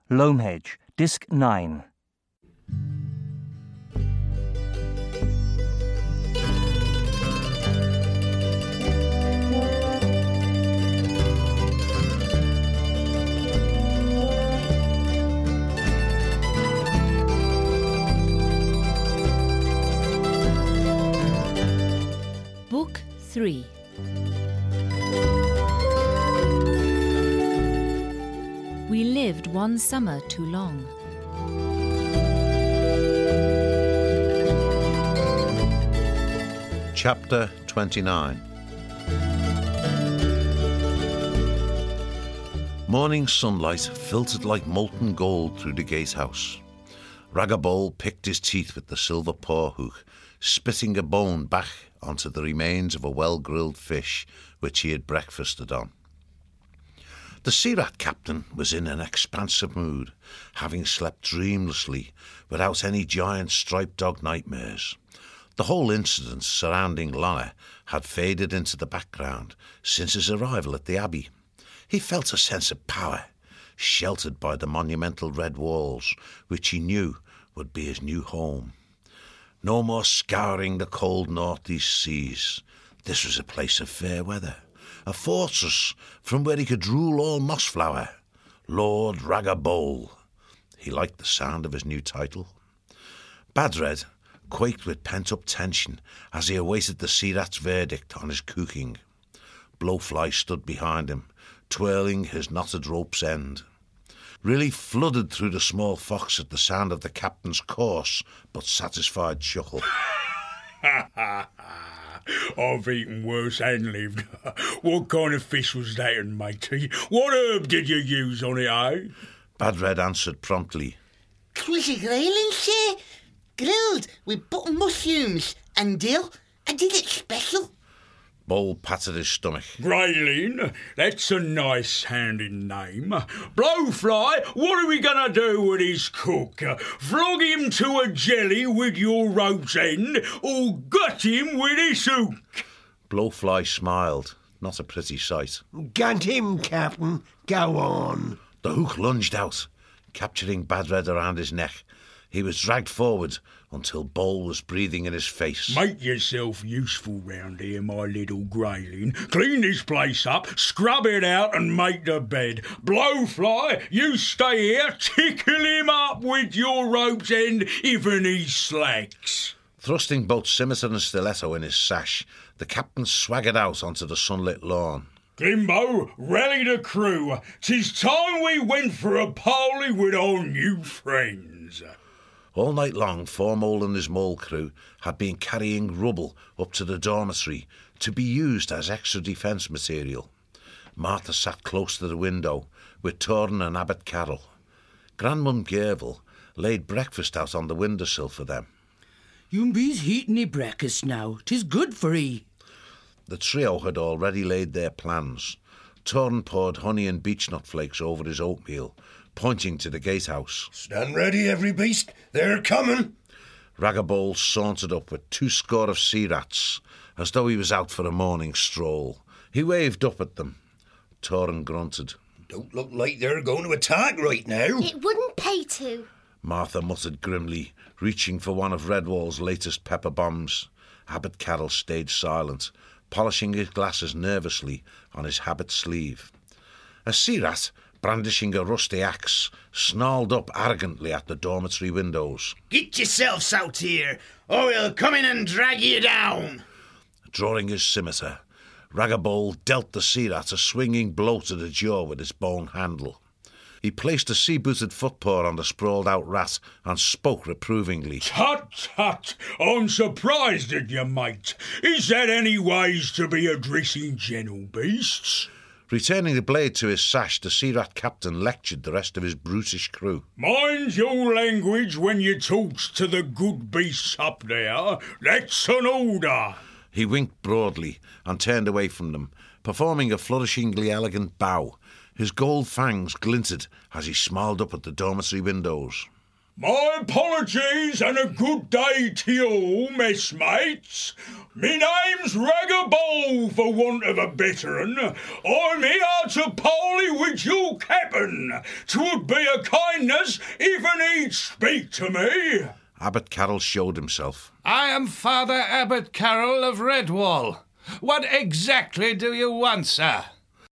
Lomehedge, Disc 9. Book 3. We lived one summer too long. Chapter 29. Morning sunlight filtered like molten gold through the gatehouse. Ragabole picked his teeth with the silver paw hook, spitting a bone back onto the remains of a well-grilled fish which he had breakfasted on. The sea rat captain was in an expansive mood, having slept dreamlessly without any giant striped dog nightmares. The whole incident surrounding Lana had faded into the background since his arrival at the Abbey. He felt a sense of power, sheltered by the monumental red walls, which he knew would be his new home. No more scouring the cold northeast seas. This was a place of fair weather, a fortress from where he could rule all Mossflower. Lord Ragabole. He liked the sound of his new title. Badred quaked with pent-up tension as he awaited the sea rat's verdict on his cooking. Blowfly stood behind him, twirling his knotted rope's end. Really flooded through the small fox at the sound of the captain's coarse but satisfied chuckle. I've eaten worse and lived. What kind of fish was that, matey? What herb did you use on it, eh? Badred answered promptly. "'Twas a grayling, sir. Grilled with button mushrooms and dill. I did it special." Bole patted his stomach. Grayling? That's a nice-sounding name. Blowfly, what are we going to do with his cook? Flog him to a jelly with your rope's end, or gut him with his hook? Blowfly smiled. Not a pretty sight. "Gut him, Captain. Go on." The hook lunged out, capturing Badred around his neck. He was dragged forward until Bole was breathing in his face. Make yourself useful round here, my little grayling. Clean this place up, scrub it out and make the bed. Blowfly, you stay here, tickle him up with your rope's end even he slacks. Thrusting both scimitar and stiletto in his sash, the captain swaggered out onto the sunlit lawn. Glimbo, rally the crew. 'Tis time we went for a parley with our new friends. All night long, Formole and his mole crew had been carrying rubble up to the dormitory to be used as extra defence material. Martha sat close to the window with Torrin and Abbot Carroll. Grandmum Gerville laid breakfast out on the windowsill for them. "You be's eating your breakfast now. 'Tis good for 'ee." The trio had already laid their plans. Torrin poured honey and beechnut flakes over his oatmeal, pointing to the gatehouse. "Stand ready, every beast. They're coming." Ragabole sauntered up with 200 of sea rats, as though he was out for a morning stroll. He waved up at them. Torrin grunted. "Don't look like they're going to attack right now." "It wouldn't pay to." Martha muttered grimly, reaching for one of Redwall's latest pepper bombs. Abbot Carroll stayed silent, polishing his glasses nervously on his habit sleeve. A sea rat, brandishing a rusty axe, snarled up arrogantly at the dormitory windows. "Get yourselves out here, or we'll come in and drag you down." Drawing his scimitar, Ragabole dealt the sea rat a swinging blow to the jaw with his bone handle. He placed a sea-booted footpaw on the sprawled-out rat and spoke reprovingly. Tut, tut, I'm surprised at you, mate. Is that any ways to be addressing gentle beasts? Returning the blade to his sash, the sea rat captain lectured the rest of his brutish crew. Mind your language when you talks to the good beasts up there. That's an order. He winked broadly and turned away from them, performing a flourishingly elegant bow. His gold fangs glinted as he smiled up at the dormitory windows. My apologies and a good day to you all, messmates. Me name's Ragabole, for want of a better un. I'm here to parley with you, Cap'n. 'Twould be a kindness if he'd speak to me. Abbot Carroll showed himself. I am Father Abbot Carroll of Redwall. What exactly do you want, sir?